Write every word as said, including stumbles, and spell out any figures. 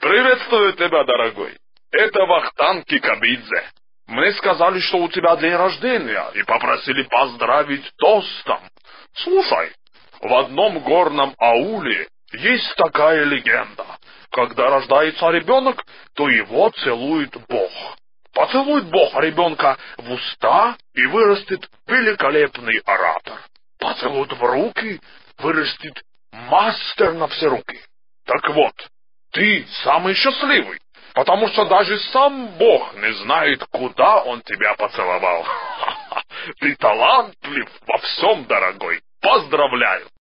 Приветствую тебя, дорогой. Это Вахтанг Кикабидзе. Мне сказали, что у тебя день рождения, и попросили поздравить тостом. Слушай, в одном горном ауле есть такая легенда. Когда рождается ребенок, то его целует Бог. Поцелует Бог ребенка в уста, и вырастет великолепный оратор. Поцелует в руки, вырастет мастер на все руки. Так вот, ты самый счастливый, потому что даже сам Бог не знает, куда он тебя поцеловал. Ты талантлив во всем, дорогой. Поздравляю!